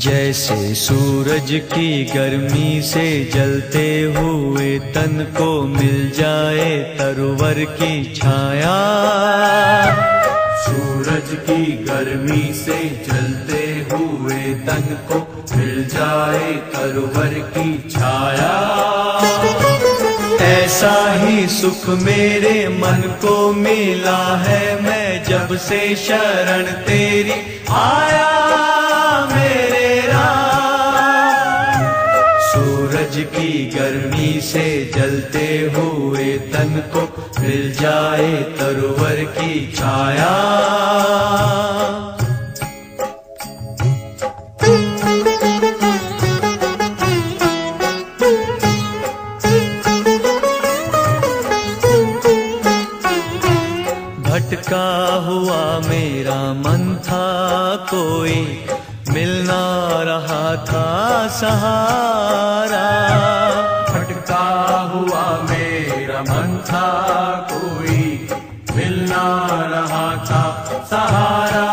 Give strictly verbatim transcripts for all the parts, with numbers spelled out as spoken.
जैसे सूरज की गर्मी से जलते हुए तन को मिल जाए तरवर की छाया। सूरज की गर्मी से जलते हुए तन को मिल जाए तरवर की छाया। ऐसा ही सुख मेरे मन को मिला है, मैं जब से शरण तेरी आया मेरे राम। सूरज की गर्मी से जलते हुए तन को मिल जाए तरवर की छाया। भटका हुआ मेरा मन था, कोई मिल ना रहा था सहारा। भटका हुआ मेरा मन था, कोई मिल ना रहा था सहारा।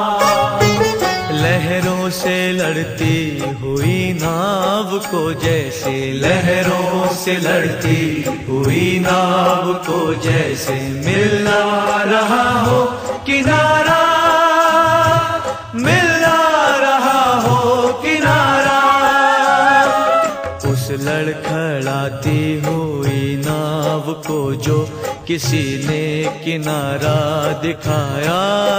लहरों से लड़ती हुई नाव को, जैसे लहरों से लड़ती हुई नाव को जैसे मिल ना रहा हो किनारा, मिल ना रहा हो किनारा। उस लड़खड़ाती हुई नाव को जो किसी ने किनारा दिखाया।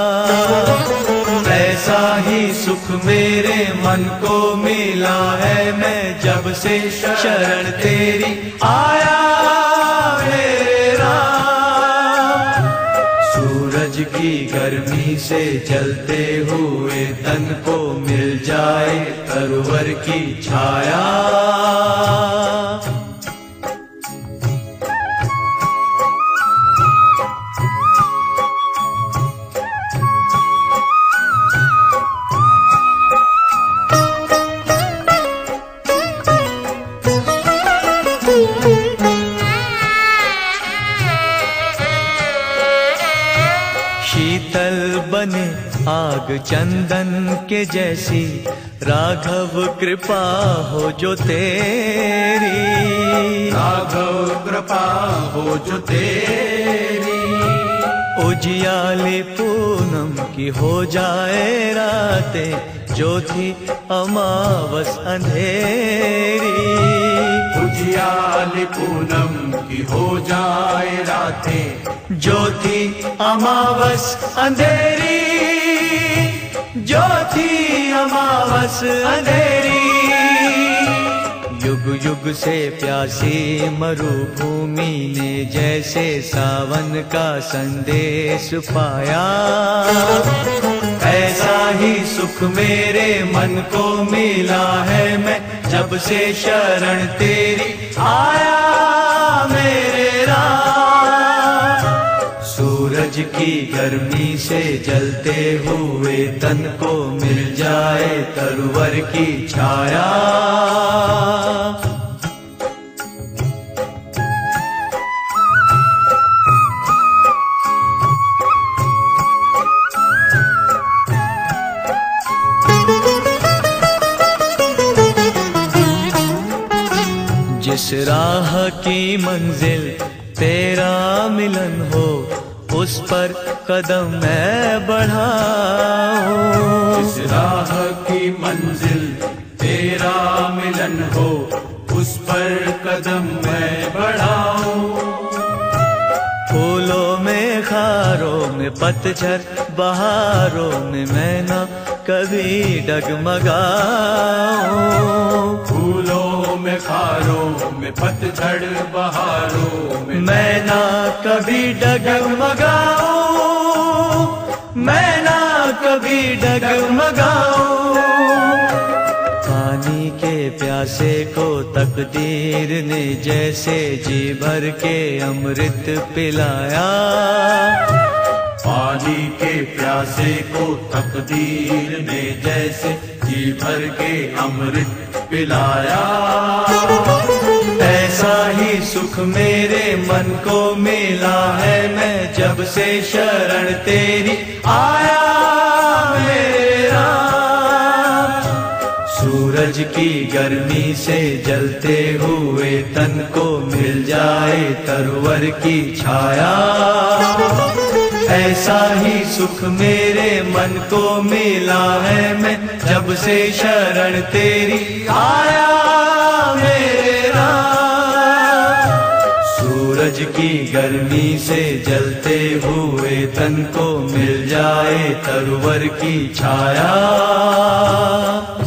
ऐसा ही सुख मेरे मन को मिला है, मैं जब से शरण तेरी आया मेरे राम। सूरज की गर्मी से जलते हुए तन को मिल जाए तरवर की छाया। शीतल बने आग चंदन के जैसी, राघव कृपा हो जो तेरी। राघव कृपा हो जो तेरी। उजियाली पूनम की हो जाए रातें, जो थी अमावस अंधेरी। उजियाली पूनम की हो जाए रातें, जो थी अमावस अंधेरी, जो थी अमावस अंधेरी। युग युग से प्यासी मरुभूमि ने जैसे सावन का संदेश पाया। ऐसा ही सुख मेरे मन को मिला है, मैं जब से शरण तेरी आया मेरे राम। सूरज की गर्मी से जलते हुए तन को मिल जाए तरवर की छाया। जिस राह की मंजिल तेरा मिलन हो, उस पर कदम मैं बढ़ाऊं। जिस राह की मंजिल तेरा मिलन हो, उस पर कदम मैं बढ़ाऊं। फूलों में खारों में पतझड़ बहारों में मैं ना कभी डगमगाऊं। फूलों में खारों में पतझड़ बहारों में मैं ना कभी डगमगाऊं, मैं ना कभी डगमगाऊं। पानी के प्यासे को तकदीर ने जैसे जी भर के अमृत पिलाया। पानी के प्यासे को तकदीर ने जैसे जी भर के अमृत पिलाया। ऐसा ही सुख मेरे मन को मिला है, मैं जब से शरण तेरी आया मेरे राम। सूरज की गर्मी से जलते हुए तन को मिल जाए तरवर की छाया, ऐसा ही सुख मेरे मन को मिला है मैं जब से शरण तेरी आया मेरे राम। सूरज की गर्मी से जलते हुए तन को मिल जाए तरवर की छाया।